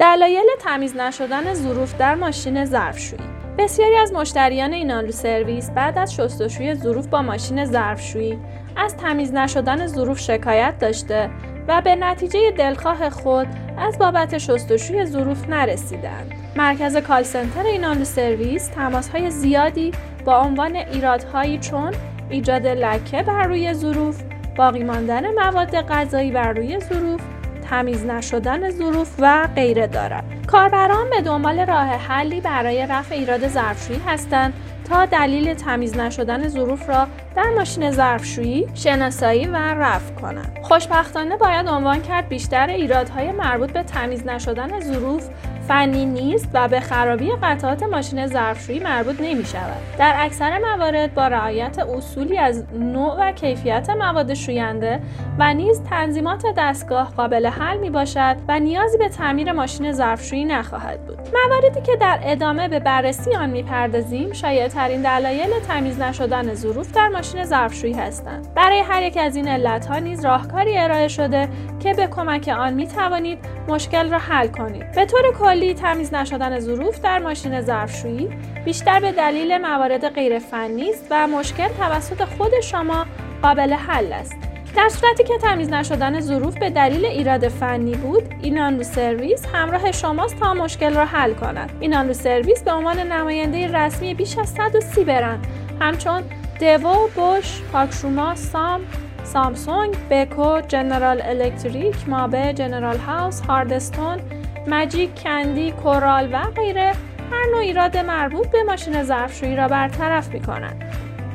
دلایل تمیز نشدن ظروف در ماشین ظرفشویی. بسیاری از مشتریان اینالو سرویس بعد از شستشوی ظروف با ماشین ظرفشویی از تمیز نشدن ظروف شکایت داشته و به نتیجه دلخواه خود از بابت شستشوی ظروف نرسیدند. مرکز کال سنتر اینالو سرویس تماس‌های زیادی با عنوان ایرادهایی چون ایجاد لکه بر روی ظروف، باقی ماندن مواد غذایی بر روی ظروف، تمیز نشدن ظروف و غیره دارد. کاربران به دنبال راه حلی برای رفع ایراد ظرفشویی هستند تا دلیل تمیز نشدن ظروف را در ماشین ظرفشویی شناسایی و رفع کنند. خوشبختانه باید عنوان کرد بیشتر ایرادهای مربوط به تمیز نشدن ظروف فنی نیست و به خرابی قطعات ماشین ظرفشویی مربوط نمی شود. در اکثر موارد با رعایت اصولی از نوع و کیفیت مواد شوینده و نیز تنظیمات دستگاه قابل حل می باشد و نیازی به تعمیر ماشین ظرفشویی نخواهد بود. مواردی که در ادامه به بررسی آن می پردازیم شایع‌ترین دلایل تمیز نشدن ظروف در ماشین ظرفشویی هستند. برای هر یک از این علت‌ها نیز راهکاری ارائه شده که به کمک آن می توانید مشکل را حل کنید. به طور کلی تمیز نشدن ظروف در ماشین ظرفشویی بیشتر به دلیل موارد غیر فنی است و مشکل توسط خود شما قابل حل است. در صورتی که تمیز نشدن ظروف به دلیل ایراد فنی بود، اینالو سرویس همراه شماست تا مشکل را حل کند. اینالو سرویس به عنوان نماینده رسمی بیش از 130 برند همچون دیو، بوش، پارکشوما، سامسونگ، بکو، جنرال الکتریک، مابه، جنرال هاوس، هاردستون، ماجیک، کندی، کورال و غیره هر نوع ایراد مربوط به ماشین ظرفشویی را برطرف می‌کنند.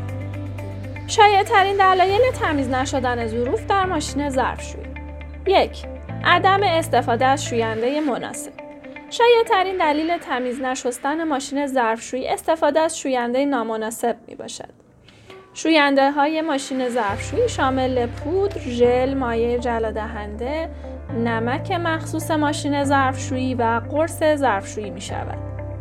شایع‌ترین دلایل تمیز نشدن ظروف در ماشین ظرفشویی: 1. عدم استفاده از شوینده مناسب. شایع‌ترین دلیل تمیز نشدن ماشین ظرفشویی استفاده از شوینده نامناسب میباشد. شوینده‌های ماشین ظرفشویی شامل پودر، ژل، مایع جلادهنده، نمک مخصوص ماشین ظرفشویی و قرص ظرفشویی می‌شود.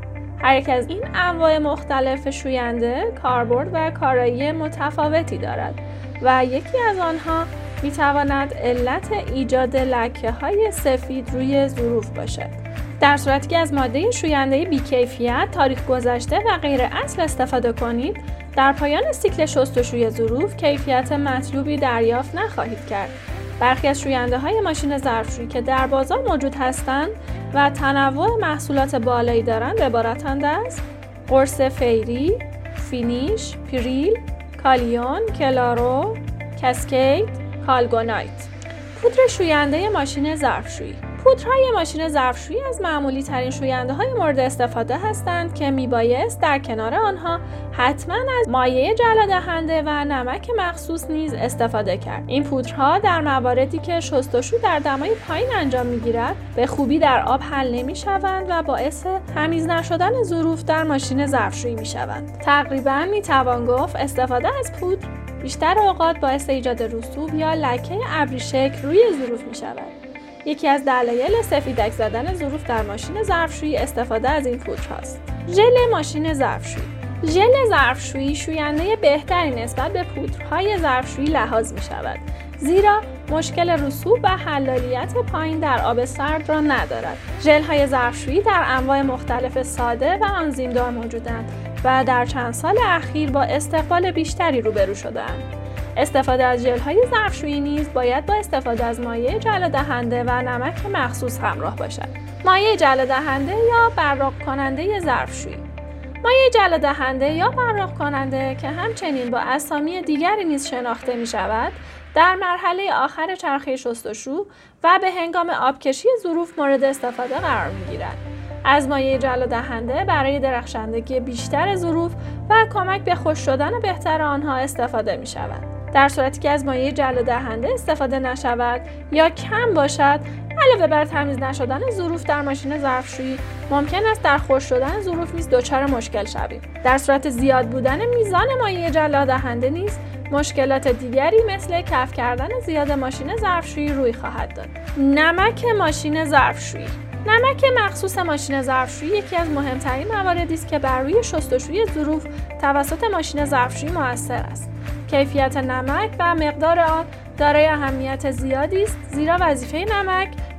هر یک از این انواع مختلف شوینده کاربرد و کارایی متفاوتی دارد و یکی از آنها می‌تواند علت ایجاد لکه‌های سفید روی ظروف باشد. در صورتی که از ماده شوینده بی‌کیفیت، تاریخ گذشته و غیر اصل استفاده کنید، در پایان سیکل شستشوی ظروف کیفیت مطلوبی دریافت نخواهید کرد. برخی از شوینده‌های ماشین ظرفشویی که در بازار موجود هستند و تنوع محصولات بالایی دارند عبارتند از قرص فیری، فینیش، پریل، کالیون، کلارو، کاسکید، کالگونایت. پودر شوینده ماشین ظرفشویی. پودرهای ماشین ظرفشویی از معمولی ترین شوینده‌های مورد استفاده هستند که میبایست در کنار آنها حتما از مایع جلادهنده و نمک مخصوص نیز استفاده کرد. این پودرها در مواردی که شستشو در دمای پایین انجام میگیرد به خوبی در آب حل نمیشوند و باعث تمیز نشدن ظروف در ماشین ظرفشویی میشوند. تقریبا میتوان گفت استفاده از پودر بیشتر اوقات باعث ایجاد رسوب یا لکه ابریشکل روی ظروف میشود. یکی از دلایل سفیدک زدن ظروف در ماشین ظرفشویی استفاده از این پودرهاست. ژل ماشین ظرفشویی. ژل ظرفشویی شوینده بهتری نسبت به پودرهای ظرفشویی لحاظ می شود، زیرا مشکل رسوب و حلالیت پایین در آب سرد را ندارد. ژل‌های ظرفشویی در انواع مختلف ساده و آنزیمدار موجودند و در چند سال اخیر با استقبال بیشتری روبرو شده‌اند. استفاده از ژل‌های ظرفشویی نیز باید با استفاده از مایع جلادهنده و نمک مخصوص همراه باشد. مایع جلادهنده یا براق کننده ظرفشویی. مایع جلادهنده یا براق کننده که همچنین با اسامی دیگری نیز شناخته می شود، در مرحله آخر چرخه شستشو و به هنگام آبکشی ظروف مورد استفاده قرار می گیرد. از مایع جلادهنده برای درخشندگی بیشتر ظروف و کمک به خشک شدن بهتر آنها استفاده می شود. در صورتی که از مایع جلادهنده استفاده نشود یا کم باشد، علاوه بر تمیز نشدن ظروف در ماشین ظرفشویی، ممکن است در خشک شدن ظروف نیز دچار مشکل شوید. در صورت زیاد بودن میزان مایع جلادهنده نیز مشکلات دیگری مثل کف کردن زیاد ماشین ظرفشویی روی خواهد داد. نمک ماشین ظرفشویی. نمک مخصوص ماشین ظرفشویی یکی از مهمترین مواردی است که بر روی شستشوی ظروف توسط ماشین ظرفشویی مؤثر است. کیفیت نمک و مقدار آن دارای اهمیت زیادی است، زیرا وظیفه نمک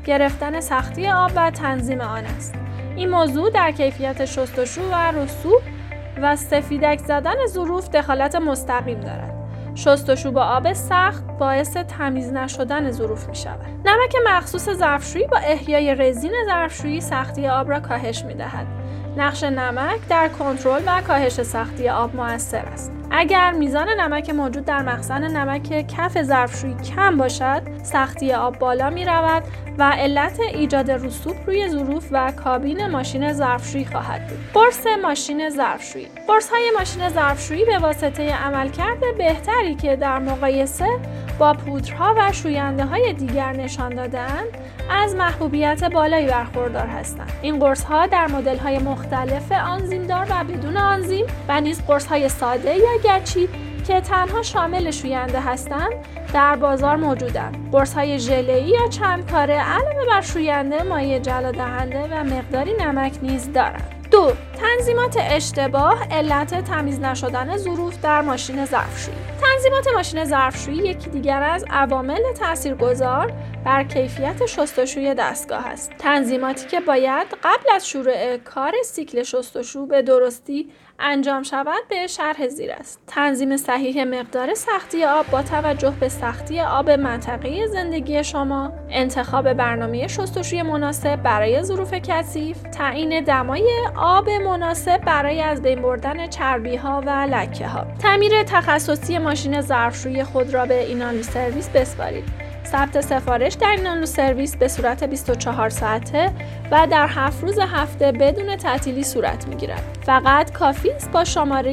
گرفتن سختی آب و تنظیم آن است. این موضوع در کیفیت شستشو و رسوب و سفیدک زدن ظروف دخالت مستقیم دارد. شستشو با آب سخت باعث تمیز نشدن ظروف می شود. نمک مخصوص ظرفشویی با احیای رزین ظرفشویی سختی آب را کاهش می دهد. نقش نمک در کنترل و کاهش سختی آب مؤثر است. اگر میزان نمک موجود در مخزن نمک کف ظرفشویی کم باشد، سختی آب بالا می رود و علت ایجاد رسوب روی ظروف و کابین ماشین ظرفشویی خواهد بود. قرص ماشین ظرفشویی. قرص‌های ماشین ظرفشویی به واسطه عملکرد بهتری که در مقایسه با پودرها و شوینده‌های دیگر نشان داده‌اند، از محبوبیت بالایی برخوردار هستند. این قرص‌ها در مدل‌های مختلف آنزیمدار و بدون آنزیم و نیز قرص‌های ساده یا گچی که تنها شامل شوینده هستند در بازار موجودند. قرص‌های ژله‌ای یا چند کاره علاوه بر شوینده مایع جلادهنده و مقداری نمک نیز دارند. 2. تنظیمات اشتباه علت تمیز نشدن ظروف در ماشین ظرفشویی. تنظیمات ماشین ظرفشویی یکی دیگر از عوامل تاثیرگذار بر کیفیت شستشوی دستگاه است. تنظیماتی که باید قبل از شروع کار سیکل شستشو به درستی انجام شود به شرح زیر است. تنظیم صحیح مقدار سختی آب با توجه به سختی آب منطقه زندگی شما، انتخاب برنامه شستشوی مناسب برای ظروف کثیف، تعیین دمای آب مناسب برای از بین بردن چربی‌ها و لکه‌ها. تعمیر تخصصی ماشین ظرفشویی خود را به اینالو سرویس بسپارید. ثبت سفارش در اینالو سرویس به صورت 24 ساعته و در 7 روز هفته بدون تعطیلی صورت می‌گیرد. فقط کافی است با شماره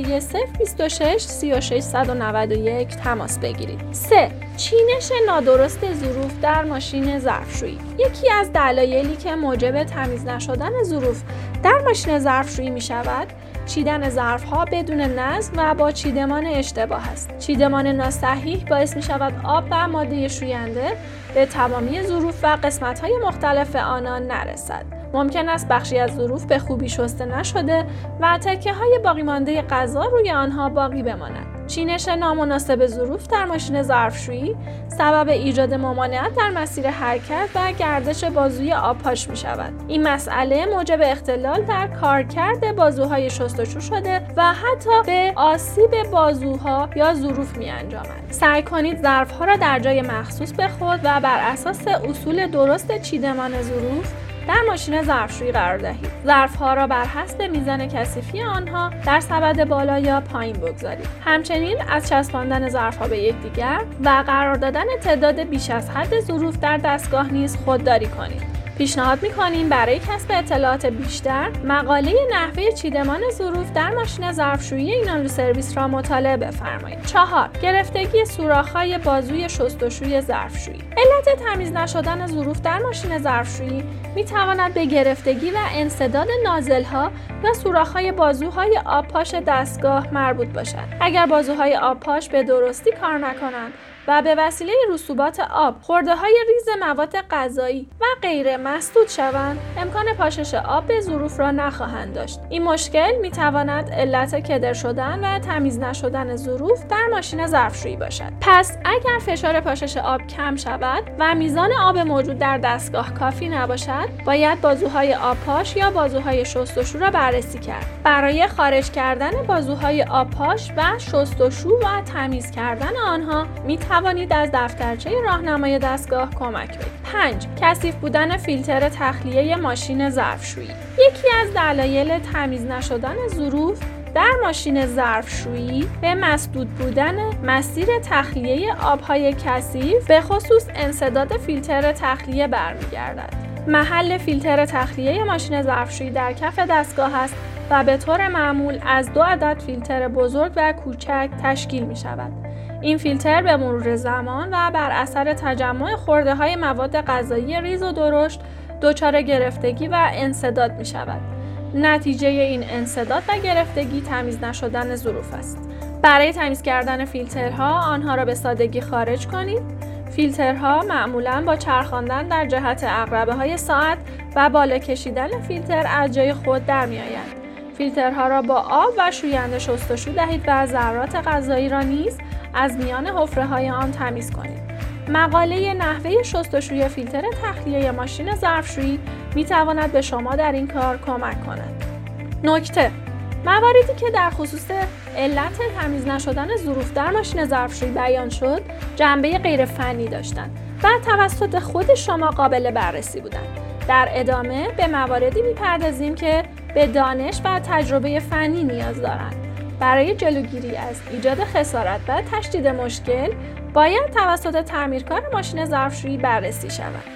026 36 191 تماس بگیرید. 3. چینش نادرست ظروف در ماشین ظرفشویی. یکی از دلایلی که موجب تمیز نشدن ظروف در ماشین ظرفشویی می‌شود، چیدن ظرف‌ها بدون نظم و با چیدمان اشتباه است. چیدمان ناصحیح باعث می‌شود آب و ماده شوینده به تمامی ظروف و قسمت‌های مختلف آنان نرسد. ممکن است بخشی از ظروف به خوبی شسته نشده و تکه‌های باقی مانده غذا روی آنها باقی بماند. چینش نامناسب ظروف در ماشین ظرفشویی سبب ایجاد ممانعت در مسیر حرکت و گردش بازوی آبپاش می شود. این مسئله موجب اختلال در کارکرد بازوهای شستشو شده و حتی به آسیب بازوها یا ظروف می انجامد. سعی کنید ظرفها را در جای مخصوص به خود و بر اساس اصول درست چیدمان ظروف در ماشین ظرفشویی قرار دهید. ظرف‌ها را بر حسب میزان کثیفی آنها در سبد بالا یا پایین بگذارید. همچنین از چسباندن ظرف‌ها به یکدیگر و قرار دادن تعداد بیش از حد ظروف در دستگاه نیز خودداری کنید. پیشنهاد می‌کنیم برای کسب اطلاعات بیشتر مقاله نحوه چیدمان ظروف در ماشین ظرفشویی اینالو سرویس را مطالعه بفرمایید. 4. گرفتگی سوراخ‌های بازوی شستشوی ظرفشویی. علت تمیز نشدن ظروف در ماشین ظرفشویی می‌تواند به گرفتگی و انسداد نازل‌ها و سوراخ‌های بازوهای آبپاش دستگاه مربوط باشد. اگر بازوهای آبپاش به درستی کار نکنند و به وسیله رسوبات آب خرده‌های ریز مواد غذایی و غیره مسدود شوند، امکان پاشش آب به ظروف را نخواهند داشت. این مشکل می‌تواند علت کدر شدن و تمیز نشدن ظروف در ماشین ظرفشویی باشد. پس اگر فشار پاشش آب کم شود و میزان آب موجود در دستگاه کافی نباشد، باید بازوهای آبپاش یا بازوهای شستشو را بررسی کرد. برای خارج کردن بازوهای آبپاش و شستشو و تمیز کردن آنها توانید از دفترچه راهنمای دستگاه کمک بگیرید. 5. کثیف بودن فیلتر تخلیه ماشین ظرفشویی. یکی از دلایل تمیز نشدن ظروف در ماشین ظرفشویی به مسدود بودن مسیر تخلیه آبهای کثیف به خصوص انسداد فیلتر تخلیه برمیگردد. محل فیلتر تخلیه ماشین ظرفشویی در کف دستگاه است و به طور معمول از 2 عدد فیلتر بزرگ و کوچک تشکیل می شود. این فیلتر به مرور زمان و بر اثر تجمع خرده‌های مواد غذایی ریز و درشت دچار گرفتگی و انسداد می شود. نتیجه این انسداد و گرفتگی تمیز نشدن ظروف است. برای تمیز کردن فیلترها آنها را به سادگی خارج کنید. فیلترها معمولاً با چرخاندن در جهت عقربه‌های ساعت و بالا کشیدن فیلتر از جای خود در می‌آیند. فیلترها را با آب و شوینده شستشو دهید و ذرات غذایی را نیز از میان حفره‌های آن تمیز کنید. مقاله نحوه شستشوی فیلتر تخلیه ماشین ظرفشویی میتواند به شما در این کار کمک کند. نکته: مواردی که در خصوص علت تمیز نشدن ظروف در ماشین ظرفشویی بیان شد، جنبه غیر فنی داشتند و توسط خود شما قابل بررسی بودند. در ادامه به مواردی میپردازیم که به دانش و تجربه فنی نیاز دارند. برای جلوگیری از ایجاد خسارت و تشدید مشکل، باید توسط تعمیرکار ماشین ظرفشویی بررسی شود.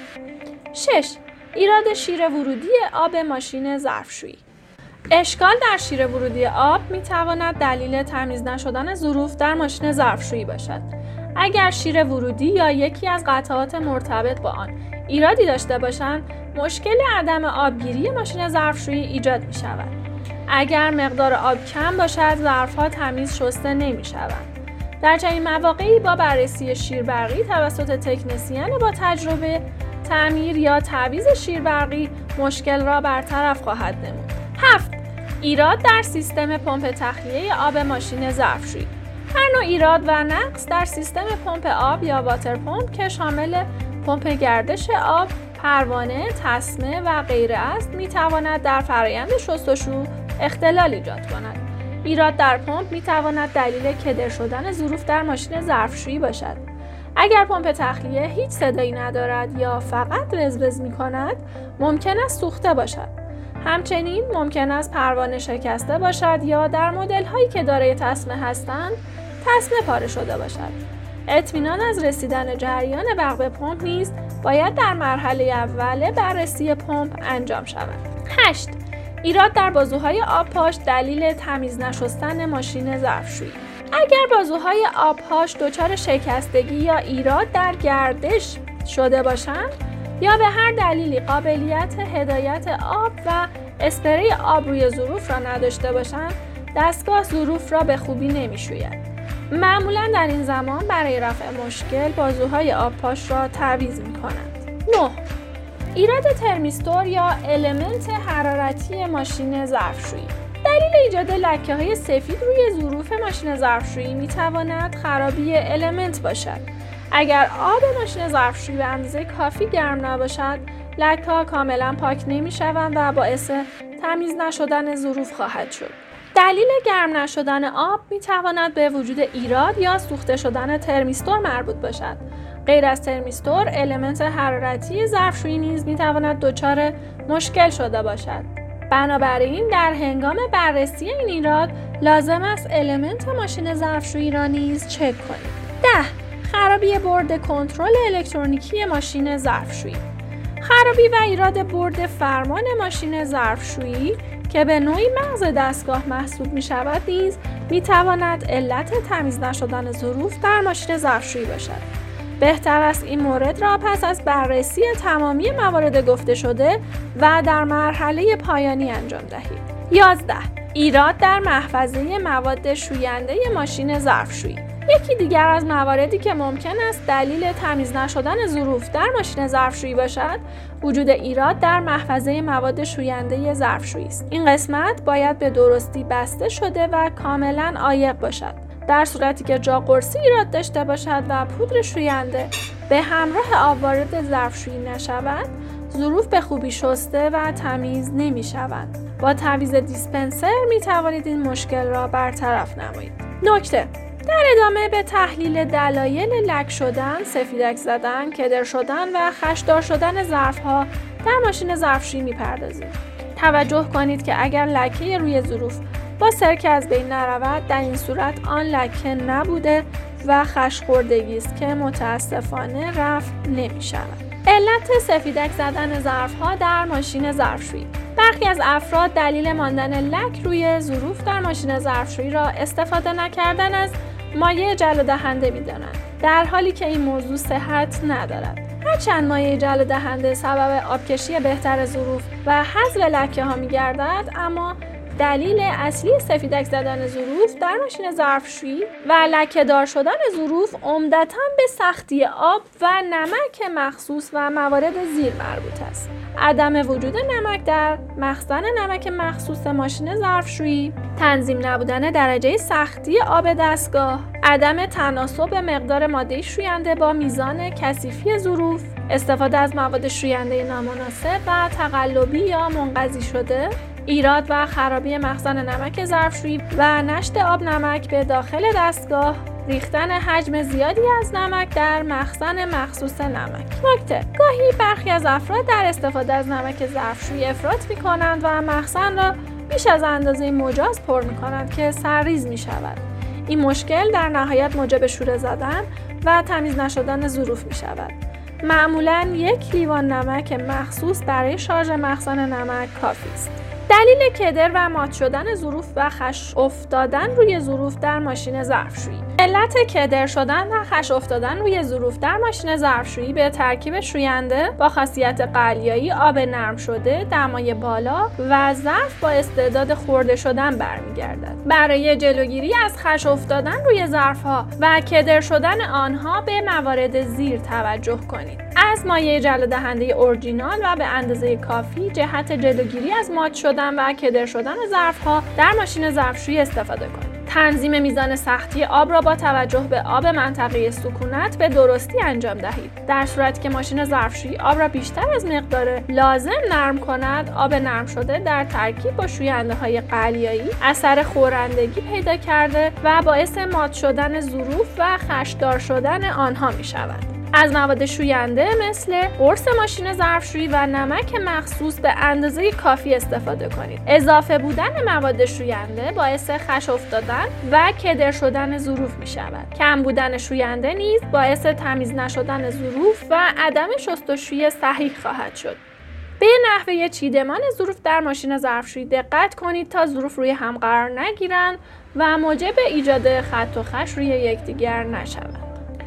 6. ایراد شیر ورودی آب ماشین ظرفشویی. اشکال در شیر ورودی آب میتواند دلیل تمیز نشدن ظروف در ماشین ظرفشویی باشد. اگر شیر ورودی یا یکی از قطعات مرتبط با آن ایرادی داشته باشند، مشکل عدم آبگیری ماشین ظرفشویی ایجاد می شود. اگر مقدار آب کم باشد، ظرفها تمیز شسته نمی شوند. در چنین مواقعی با بررسی شیر برقی توسط تکنسین با تجربه، تعمیر یا تعویض شیر برقی مشکل را برطرف خواهد نمود. 7. ایراد در سیستم پمپ تخلیه آب ماشین ظرفشویی. هر نوع ایراد و نقص در سیستم پمپ آب یا واتر پمپ که شامل پمپ گردش آب، پروانه، تسمه و غیره است، میتواند در فرآیند شستشو اختلال ایجاد کند. ایراد در پمپ میتواند دلیل کدر شدن ظروف در ماشین ظرفشویی باشد. اگر پمپ تخلیه هیچ صدایی ندارد یا فقط وزوز میکند، ممکن است سوخته باشد. همچنین ممکن است پروانه شکسته باشد یا در مدل هایی که دارای تسمه هستند، تسمه پاره شده باشد. اطمینان از رسیدن جریان برق به پمپ نیز باید در مرحله اول بررسی پمپ انجام شود. 8. ایراد در بازوهای آبپاش دلیل تمیز نشستن ماشین ظرفشویی. اگر بازوهای آبپاش دچار شکستگی یا ایراد در گردش شده باشند یا به هر دلیلی قابلیت هدایت آب و اسپری آب روی ظروف را نداشته باشند، دستگاه ظروف را به خوبی نمی‌شوید. معمولاً در این زمان برای رفع مشکل بازوهای آبپاش را تعویض می‌کنند. 9. ایراد ترمیستور یا المنت حرارتی ماشین ظرفشویی. دلیل ایجاد لکه‌های سفید روی ظروف ماشین ظرفشویی می‌تواند خرابی المنت باشد. اگر آب ماشین ظرفشویی به اندازه کافی گرم نباشد، لکه‌ها کاملاً پاک نمی‌شوند و باعث تمیز نشدن ظروف خواهد شد. دلیل گرم نشدن آب می‌تواند به وجود ایراد یا سوخته شدن ترمیستور مربوط باشد. غیر از ترمیستور، المنت حرارتی ظرفشویی نیز می‌تواند دچار مشکل شده باشد. بنابراین در هنگام بررسی این ایراد لازم است المنت ماشین ظرفشویی را نیز چک کنید. 10. خرابی بورد کنترل الکترونیکی ماشین ظرفشویی. خرابی و ایراد بورد فرمان ماشین ظرفشویی که به نوعی مغز دستگاه محسوب می شود نیز می تواند علت تمیز نشدن ظروف در ماشین ظرفشویی باشد. بهتر است این مورد را پس از بررسی تمامی موارد گفته شده و در مرحله پایانی انجام دهید. 11. ایراد در محفظه مواد شوینده ماشین ظرفشویی. یکی دیگر از مواردی که ممکن است دلیل تمیز نشدن ظروف در ماشین ظرفشویی باشد، وجود ایراد در محفظه مواد شوینده ظرفشویی است. این قسمت باید به درستی بسته شده و کاملا عایق باشد. در صورتی که جا قرصی ایراد داشته باشد و پودر شوینده به همراه آب وارد ظرفشویی نشود، ظروف به خوبی شسته و تمیز نمی شوند. با تعویض دیسپنسر می توانید این مشکل را برطرف نمایید. نکته: در ادامه به تحلیل دلایل لک شدن، سفیدک زدن، کدر شدن و خشدار شدن ظرف‌ها در ماشین ظرفشویی می‌پردازیم. توجه کنید که اگر لکه روی ظروف با سرکه از بین نرود، در این صورت آن لکه نبوده و خش خوردگی است که متاسفانه رفع نمی‌شود. علت سفیدک زدن ظرف‌ها در ماشین ظرفشویی. برخی از افراد دلیل ماندن لک روی ظروف در ماشین ظرفشویی را استفاده نکردن از مایع جلودهنده می‌دانند، در حالی که این موضوع صحت ندارد. هرچند مایع جلودهنده سبب آبکشی بهتر ظروف و حذف لکه‌ها می‌گردد، اما دلیل اصلی سفیدک زدن ظروف در ماشین ظرفشویی و لکه‌دار شدن ظروف عمدتاً به سختی آب و نمک مخصوص و موارد زیر مربوط است. عدم وجود نمک در مخزن نمک مخصوص ماشین ظرفشویی، تنظیم نبودن درجه سختی آب دستگاه، عدم تناسب مقدار ماده شوینده با میزان کثیفی ظروف، استفاده از مواد شوینده نامناسب و تقلبی یا منقضی شده، ایراد و خرابی مخزن نمک ظرفشویی و نشت آب نمک به داخل دستگاه، ریختن حجم زیادی از نمک در مخزن مخصوص نمک. نکته: گاهی برخی از افراد در استفاده از نمک ظرفشویی افراط می‌کنند و مخزن را بیش از اندازه مجاز پر می‌کنند که سرریز می‌شود. این مشکل در نهایت موجب شوره زدن و تمیز نشدن ظروف می‌شود. معمولاً 1 لیوان نمک مخصوص برای شارژ مخزن نمک کافی است. دلیل کدر و مات شدن ظروف و خش افتادن روی ظروف در ماشین ظرفشویی. علت کدر شدن و خش افتادن روی ظروف در ماشین ظرفشویی به ترکیب شوینده با خاصیت قلیایی، آب نرم شده، دمای بالا و ظرف با استعداد خورده شدن برمیگردد. برای جلوگیری از خش افتادن روی ظرف‌ها و کدر شدن آنها به موارد زیر توجه کنید. از مایع جلودهنده اورجینال و به اندازه کافی جهت جلوگیری از مات شدن و کدر شدن ظرف‌ها در ماشین ظرفشویی استفاده کنید. تنظیم میزان سختی آب را با توجه به آب منطقه سکونت به درستی انجام دهید. در صورتی که ماشین ظرفشویی آب را بیشتر از مقدار لازم نرم کند، آب نرم شده در ترکیب با شوینده‌های قلیایی اثر خورندگی پیدا کرده و باعث مات شدن ظروف و خشدار شدن آنها می‌شود. از مواد شوینده مثل قرص ماشین ظرفشویی و نمک مخصوص به اندازه کافی استفاده کنید. اضافه بودن مواد شوینده باعث خش افتادن و کدر شدن ظروف می شود. کم بودن شوینده نیز باعث تمیز نشدن ظروف و عدم شستشویی صحیح خواهد شد. به نحوه چیدمان ظروف در ماشین ظرفشویی دقت کنید تا ظروف روی هم قرار نگیرند و موجب ایجاد خط و خش روی یکدیگر نشوند.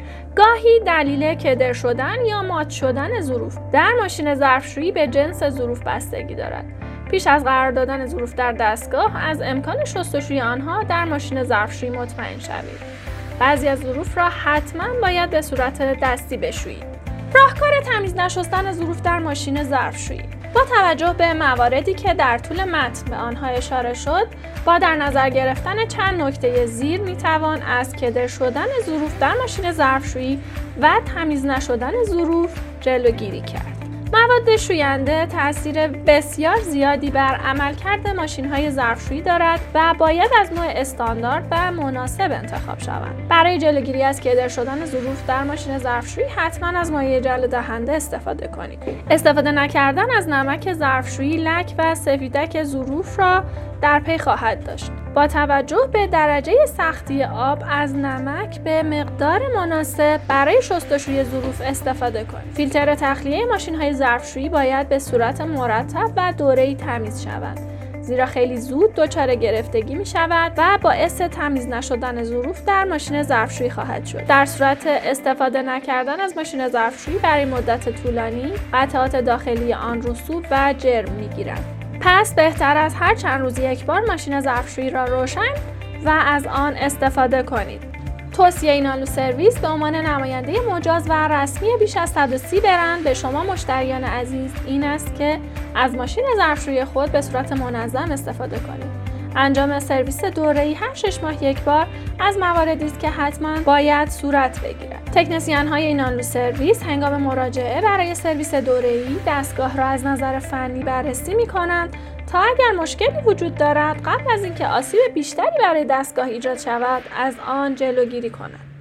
گاهی دلیل کدر شدن یا مات شدن ظروف در ماشین ظرفشویی به جنس ظروف بستگی دارد. پیش از قرار دادن ظروف در دستگاه از امکان شستشوی آنها در ماشین ظرفشویی مطمئن شوید. بعضی از ظروف را حتما باید به صورت دستی بشویید. راهکار تمیز نشستن ظروف در ماشین ظرفشویی. با توجه به مواردی که در طول متن به آنها اشاره شد، با در نظر گرفتن چند نکته زیر میتوان از کدر شدن ظروف در ماشین ظرفشویی و تمیز نشدن ظروف جلوگیری کرد. مواد شوینده تأثیر بسیار زیادی بر عملکرد ماشین‌های ظرفشویی دارد و باید از نوع استاندارد و مناسب انتخاب شوند. برای جلوگیری از کدر شدن ظروف در ماشین ظرفشویی حتما از مایع جلودهنده استفاده کنید. استفاده نکردن از نمک ظرفشویی لک و سفیدک ظروف را در پی خواهد داشت. با توجه به درجه سختی آب از نمک به مقدار مناسب برای شستشوی ظروف استفاده کنید. فیلتر تخلیه ماشین‌های ظرفشویی باید به صورت مرتب و دوره‌ای تمیز شود، زیرا خیلی زود دچار گرفتگی می شود و باعث تمیز نشدن ظروف در ماشین ظرفشویی خواهد شد. در صورت استفاده نکردن از ماشین ظرفشویی برای مدت طولانی، قطعات داخلی آن رسوب و جرم می گیرند. پس بهتر از هر چند روز یک بار ماشین ظرفشویی را روشن و از آن استفاده کنید. توصیه نالو سرویس به عنوان نماینده مجاز و رسمی بیش از 130 برند به شما مشتریان عزیز این است که از ماشین ظرفشویی خود به صورت منظم استفاده کنید. انجام سرویس دوره‌ای هر 6 ماه یک بار از مواردی است که حتما باید صورت بگیرد. تکنسین‌های نالو سرویس هنگام مراجعه برای سرویس دوره‌ای دستگاه را از نظر فنی بررسی می‌کنند تا اگر مشکلی وجود دارد قبل از اینکه آسیب بیشتری برای دستگاه ایجاد شود از آن جلوگیری کنند.